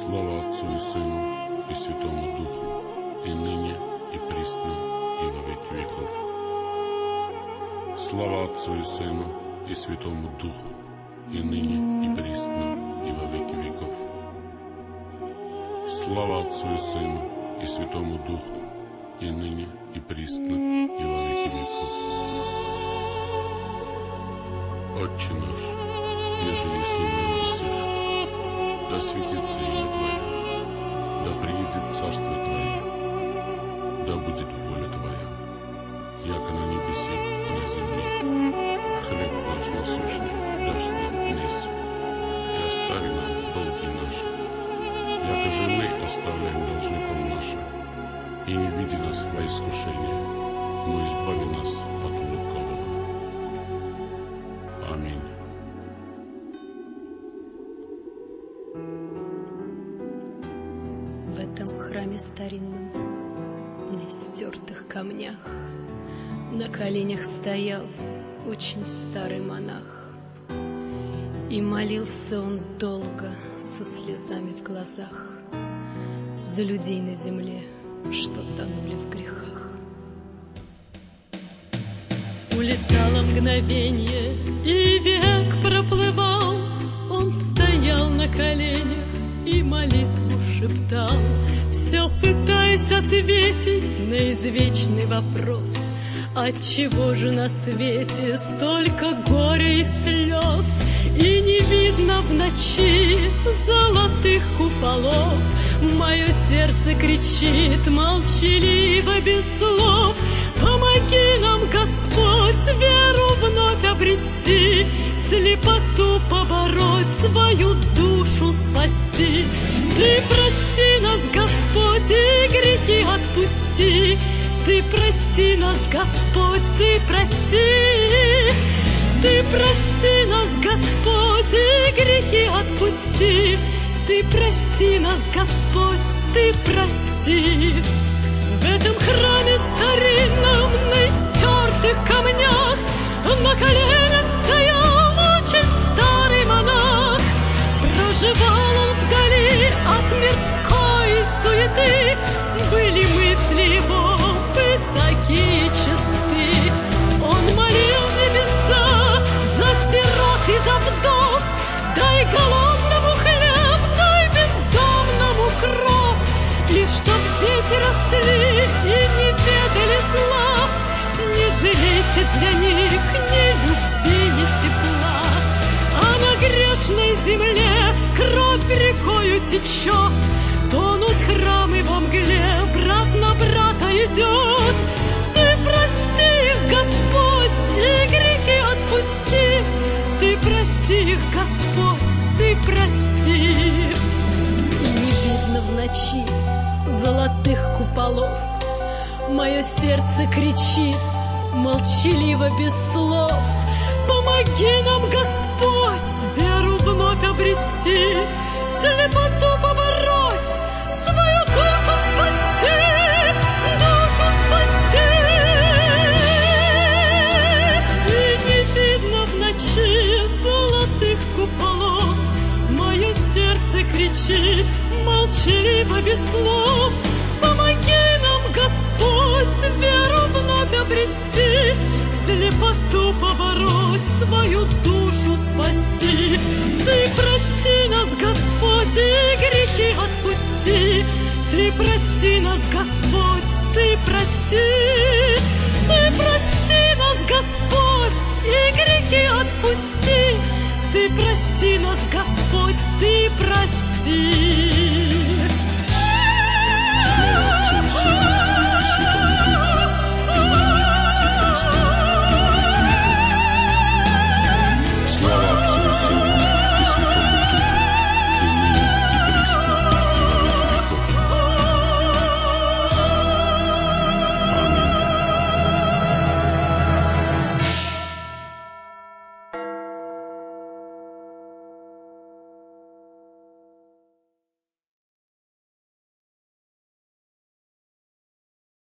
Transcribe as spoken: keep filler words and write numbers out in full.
Слава Отцу и Сыну и Святому Духу, и ныне, и присно, и во веки веков. Слава Отцу и Сыну и Святому Духу, и ныне, и присно, и во веки веков. Слава Отцу и Сыну и Святому Духу, и ныне, и присно, и во веки веков. Отче наш, еже есть на небесах, да светится имя Твое, да приедет царство Твое, да будет воля Твоя, яко на небесе и на земле. Хлеб наш насущный дашь нам днес, и остави нам долги наши, яко же мы оставляем должником нашим, и не веди нас во искушение, но избави нас от лукавого. Аминь. В этом храме старинном, на истертых камнях, на коленях стоял очень старый монах. И молился он долго, со слезами в глазах, за людей на земле, что тонули в грехах. Улетало мгновенье, и век проплывал. Он стоял на коленях и молитву шептал, все пытаясь ответить на извечный вопрос: отчего же на свете столько горя и слез, и не видно в ночи золотых куполов? Мое сердце кричит молчаливо без слов: помоги нам, Господь, веру вновь обрести, слепоту побороть, свою душу спасти. Ты прости нас, Господь, и грехи отпусти. Ты прости нас, Господь, Ты прости. Ты прости нас, Господь, и грехи отпусти. Ты прости нас, Господь, Ты прости. В этом храме старинном, на истертых камнях, на коленях стоял очень старый монах. Проживал он вдали от мирской суеты, были мысли его высокие, чисты. Он молил небеса за сирот и за вдов: дай голодному хлеб, дай бездомному кров, и чтоб дети росли и не ведали зла. Не жалейте для них ни любви, ни тепла, а на грешной земле кровь рекою течет. Тонут храмы во мгле, брат на брата идет. Ты прости их, Господь, и грехи отпусти. Ты прости их, Господь, Ты прости. И не видно в ночи золотых куполов. Мое сердце кричит молчаливо без слов: помоги нам, Господь, веру вновь обрести, слепоту побороть, свою душу спасти, душу спасти. И не видно в ночи золотых куполов. Мое сердце кричит молчаливо без слов: помоги нам, Господь, веру вновь обрести, слепоту побороть, свою душу спасти. Ты прости нас, Господь, и грехи отпусти. Ты прости нас, Господь, Ты прости.